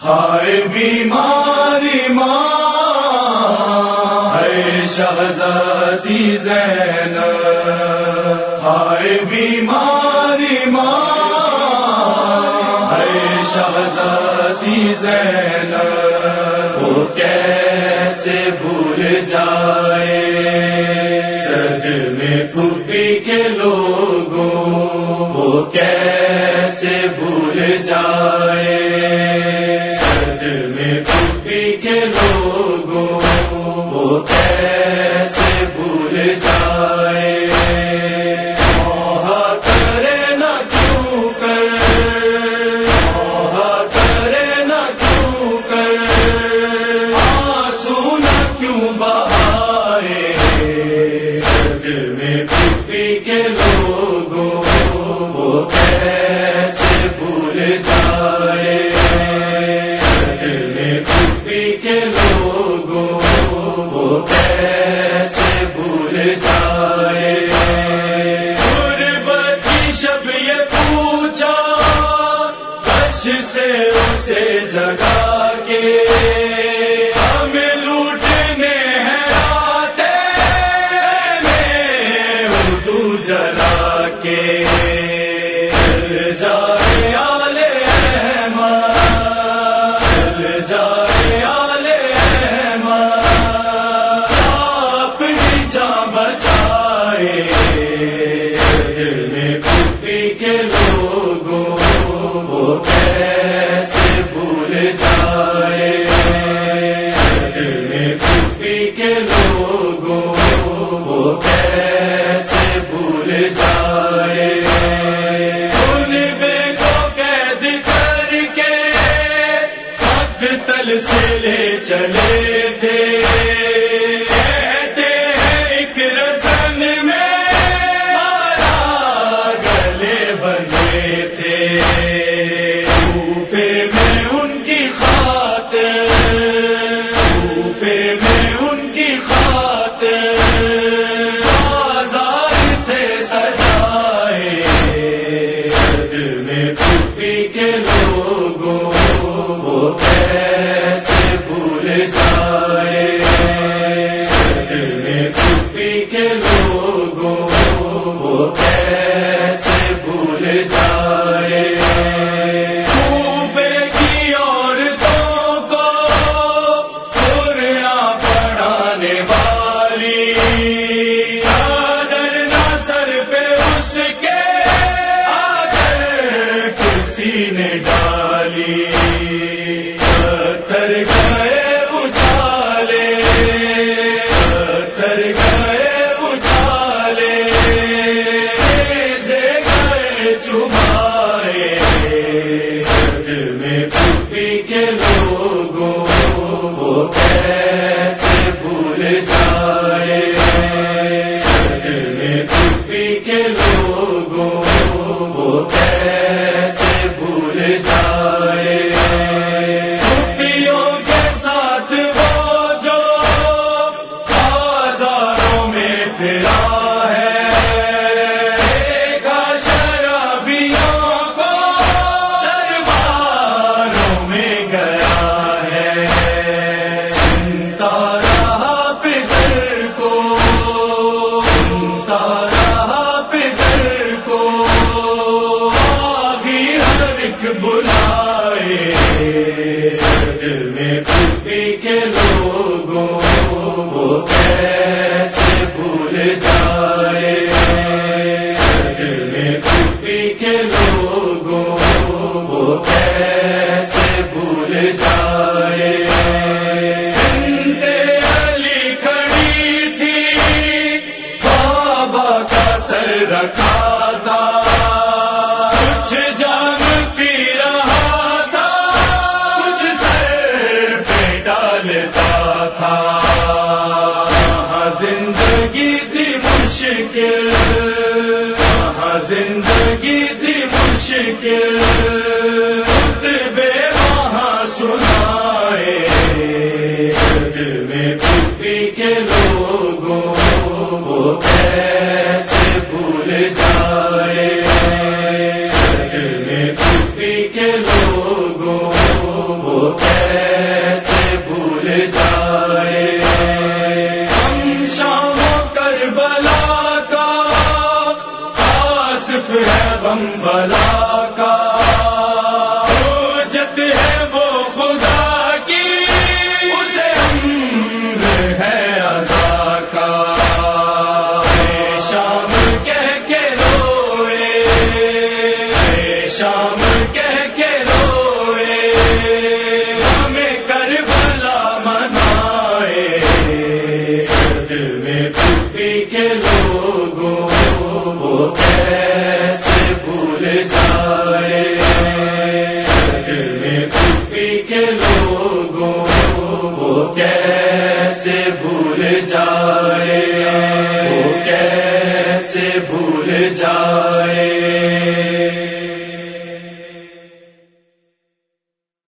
ہائے بیماری ماں ہے شہزادی زینب، ہائے بیماری ماں ہے شہزادی زینب، وہ کیسے بھول جائے صدمے پھوپھی کے لوگوں، وہ کیسے بھول جائے صدمے پھوپھی کے لوگوں، وہ کیسے بھول جائے موہا کرے نہ کیوں کر، موہا کرے نہ کیوں کر، آنسو نہ کیوں بہائے صدمے پھوپھی کے لوگوں، وہ کیسے بھول جائے صدمے پھوپھی کے لوگوں، وہ کیسے بھول جائے غربت کی شب یہ پوچھا کش سے اسے جگا کے، ہمیں لوٹنے ہیں راتیں اردو جلا کے، جل جائے آل احمد، جل جائے آل احمد، اپنی جان بچائے صدمے پھوپھی کے لوگوں، وہ کیسے بھول جائے صدمے پھوپھی کے لوگوں، وہ کیسے بھول جائے ان بے کو قید کر کے مقتل سے لے چلے تھے، کہتے ہیں ایک رسن میں مارا گلے بندھے تھے، کوفے میں ان کی خاطر، کوفے میں ان کی خاطر بازار تھے سجائے صدمے پھوپھی کے لوگوں، وہ کیسے بھول جائے صدمے پھوپھی کے لوگوں، وہ کیسے بھول جائے کوفے کی عورتوں کو قرآن پڑھانے والی، چادر نہ سر پہ اس کے آ کر کسی نے ڈالی، پتھر گئے اچھالے، پتھر گئے اچھالے، نیزے گئے چبھائے صدمے پھوپھی کے لوگوں، وہ کیسے بھول جائے صدمے پھوپھی کے لوگوں، وہ کیسے بھول جائے پھوپھیوں کے ساتھ وہ جو بازاروں میں پھرا ہے، دیکھا شرابیوں کو درباروں میں گیا ہے، سنتا رہا پدر کو، سنتا رہا پدر کو، آخر ہر ایک بلائے صدمے پھوپھی کے لوگوں، وہ کیسے بھول جائے صدمے پھوپھی کے لوگوں، وہ کیسے بھول جائے بنت علی کھڑی تھی، بابا کا سر رکھا تھا، کچھ جان پی رہا تھا، کچھ سر پہ ڈالتا کیسے